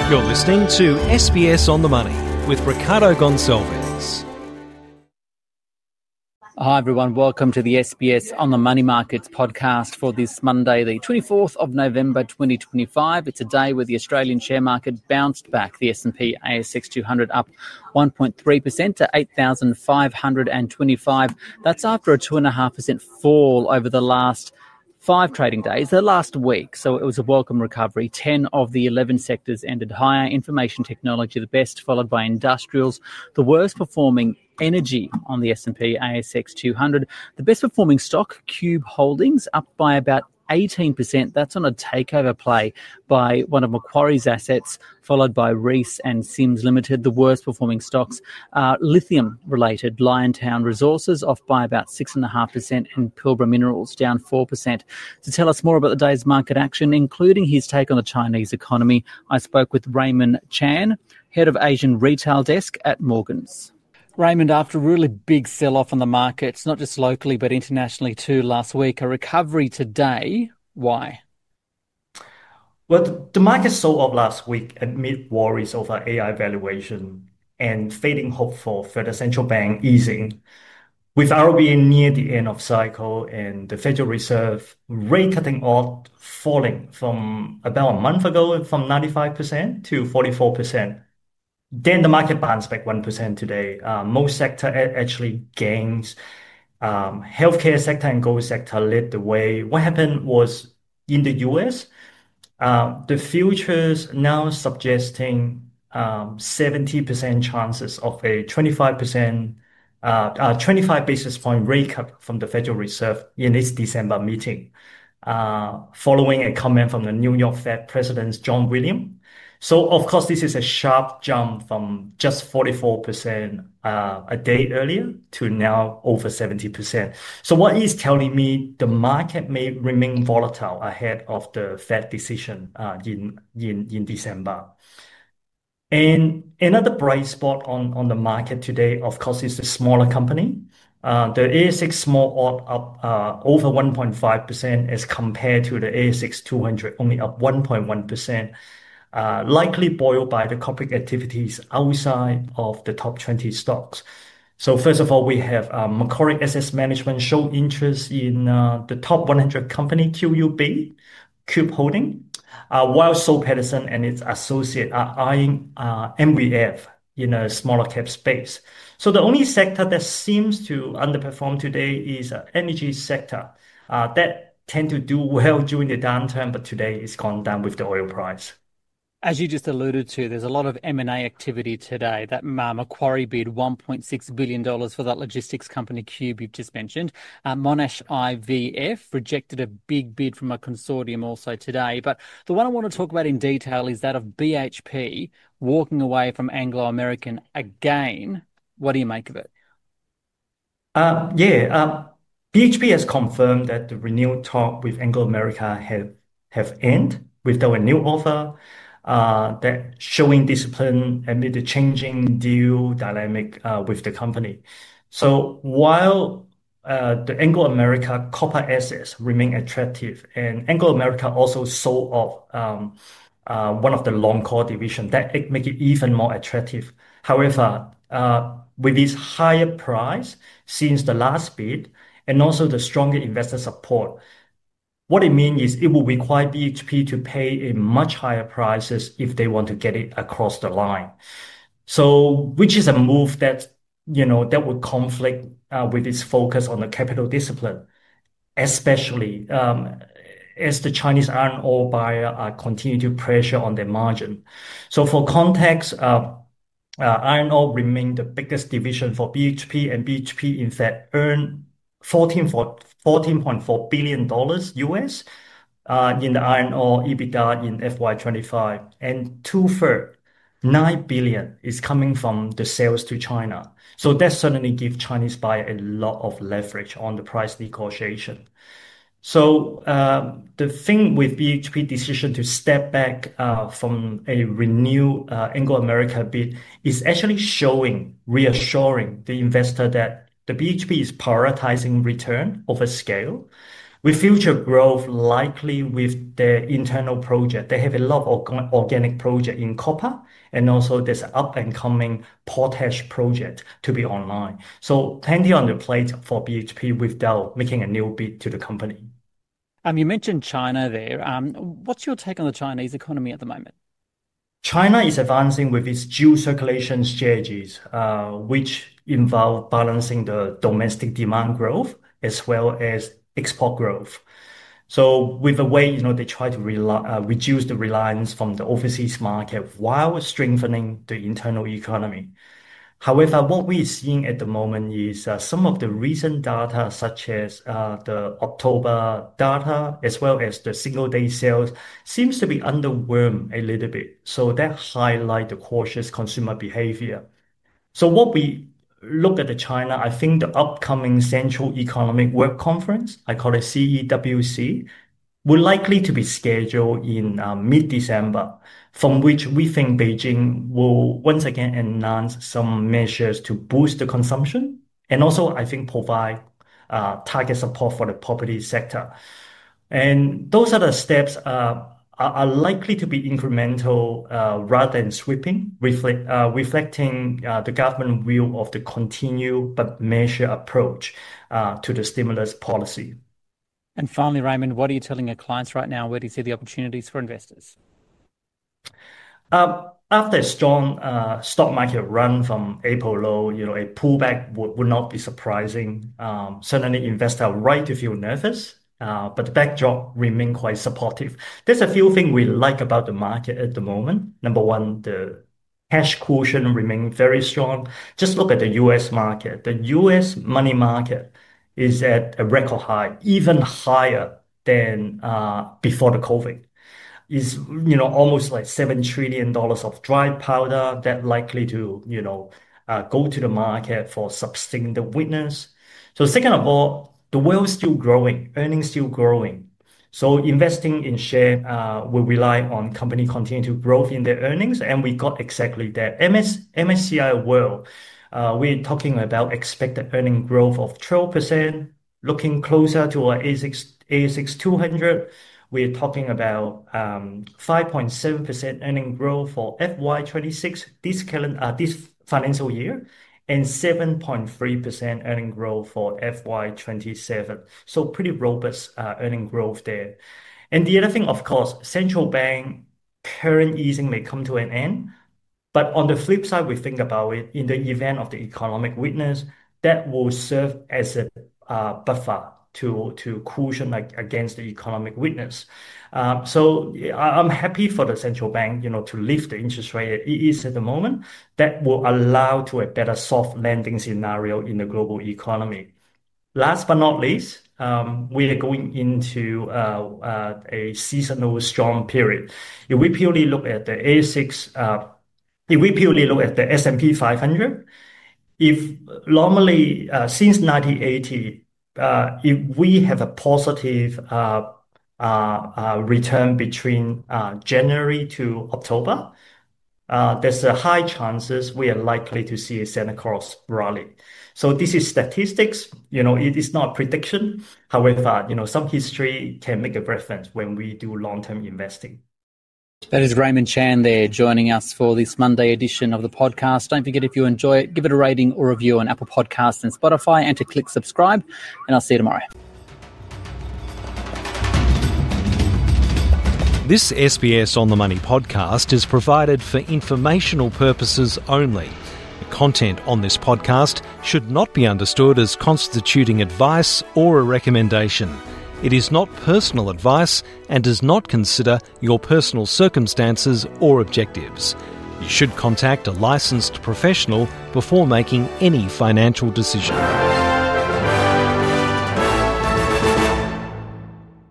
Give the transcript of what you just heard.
You're listening to SBS on the Money with Ricardo Gonçalves. Hi everyone, welcome to the SBS on the Money Markets podcast for this Monday, the 24th of November 2025. It's a day where the Australian share market bounced back. The S&P ASX 200 up 1.3% to 8,525. That's after a 2.5% fall over the last 5 trading days, the last week. So it was a welcome recovery. 10 of the 11 sectors ended higher. Information technology the best, followed by industrials. The worst performing energy on the S&P ASX 200. The best performing stock, Qube Holdings, up by about 18%. That's on a takeover play by one of Macquarie's assets, followed by Reece and Sims Limited. The worst performing stocks are lithium related. Liontown Resources off by about 6.5% and Pilbara Minerals down 4%. To tell us more about the day's market action, including his take on the Chinese economy, I spoke with Raymond Chan, head of Asian retail desk at Morgans. Raymond, after a really big sell-off on the markets, not just locally but internationally too last week, a recovery today. Why? Well, the market sold off last week amid worries over AI valuation and fading hope for further central bank easing. With RBA near the end of cycle and the Federal Reserve rate cutting odds falling from about a month ago from 95% to 44%. Then the market bounced back 1% today. Most sector actually gains. Healthcare sector and gold sector led the way. What happened was in the US, the futures now suggesting 70% chances of a 25 basis point rate cut from the Federal Reserve in its December meeting, following a comment from the New York Fed President John Williams. So, of course, this is a sharp jump from just 44% a day earlier to now over 70%. So what is telling me the market may remain volatile ahead of the Fed decision in December. And another bright spot on the market today, of course, is the smaller company. The ASX Small Ordinaries up over 1.5% as compared to the ASX 200, only up 1.1%. Likely buoyed by the corporate activities outside of the top 20 stocks. So first of all, we have Macquarie Asset Management show interest in the top 100 company, QUB, Qube Holdings, while Soul Pattinson and its associate are eyeing MVF in a smaller cap space. So the only sector that seems to underperform today is energy sector. That tend to do well during the downturn, but today it's gone down with the oil price. As you just alluded to, there's a lot of M&A activity today. That Macquarie bid $1.6 billion for that logistics company Qube you've just mentioned. Monash IVF rejected a big bid from a consortium also today. But the one I want to talk about in detail is that of BHP walking away from Anglo American again. What do you make of it? BHP has confirmed that the renewed talk with Anglo American have ended without a new offer. That showing discipline amid the changing deal dynamic with the company. So while the Anglo American copper assets remain attractive, and Anglo American also sold off one of the long core division that make it even more attractive. However, with this higher price since the last bid and also the stronger investor support, what it means is it will require BHP to pay a much higher prices if they want to get it across the line. So, which is a move that that would conflict with its focus on the capital discipline, especially as the Chinese iron ore buyer continue to pressure on their margin. So, for context, iron ore remained the biggest division for BHP, and BHP in fact earned $14.4 billion US in the iron ore EBITDA in FY25, and two-thirds, $9 billion, is coming from the sales to China. So that certainly gives Chinese buyer a lot of leverage on the price negotiation. So the thing with BHP decision to step back from a renewed Anglo American bid is actually reassuring the investor that the BHP is prioritizing return over scale, With future growth likely with their internal project, they have a lot of organic project in copper, and also there's an up and coming potash project to be online. So plenty on the plate for BHP without making a new bid to the company. You mentioned China there. What's your take on the Chinese economy at the moment? China is advancing with its dual circulation strategies, which involve balancing the domestic demand growth as well as export growth. So with a way, they try to reduce the reliance from the overseas market while strengthening the internal economy. However, what we're seeing at the moment is some of the recent data, such as the October data, as well as the single-day sales, seems to be underwhelmed a little bit. So that highlights the cautious consumer behavior. So what we look at China, I think the upcoming Central Economic Work Conference, I call it CEWC, will likely to be scheduled in mid-December, from which we think Beijing will once again announce some measures to boost the consumption, and also I think provide target support for the property sector. And those other steps are likely to be incremental rather than sweeping, reflecting the government view of the continued but measured approach to the stimulus policy. And finally, Raymond, what are you telling your clients right now? Where do you see the opportunities for investors? After a strong stock market run from April low, a pullback would not be surprising. Certainly, investors are right to feel nervous. But the backdrop remains quite supportive. There's a few things we like about the market at the moment. Number one, the cash cushion remains very strong. Just look at the US market. The US money market is at a record high, even higher than before the COVID. Is almost like $7 trillion of dry powder that likely to go to the market for sustained weakness. So second of all, the world is still growing, earnings still growing. So investing in share will rely on company continue to grow in their earnings, and we got exactly that. MSCI World, we're talking about expected earning growth of 12%. Looking closer to our ASX 200, we're talking about 5.7% earning growth for FY26 this financial year, and 7.3% earning growth for FY27. So pretty robust earning growth there. And the other thing, of course, central bank current easing may come to an end. But on the flip side, we think about it, in the event of the economic weakness, that will serve as a buffer to cushion against the economic weakness. So I'm happy for the central bank, to lift the interest rate it is at the moment. That will allow to a better soft landing scenario in the global economy. Last but not least, we are going into a seasonal strong period. If we purely look at the ASX, if we purely look at the S&P 500, if normally since 1980, if we have a positive return between January to October, there's a high chances we are likely to see a Santa Claus rally. So this is statistics, it is not prediction. However, some history can make a reference when we do long-term investing. That is Raymond Chan there joining us for this Monday edition of the podcast. Don't forget, if you enjoy it, give it a rating or review on Apple Podcasts and Spotify, and to click subscribe. And I'll see you tomorrow. This SBS On The Money podcast is provided for informational purposes only. The content on this podcast should not be understood as constituting advice or a recommendation. It is not personal advice and does not consider your personal circumstances or objectives. You should contact a licensed professional before making any financial decision.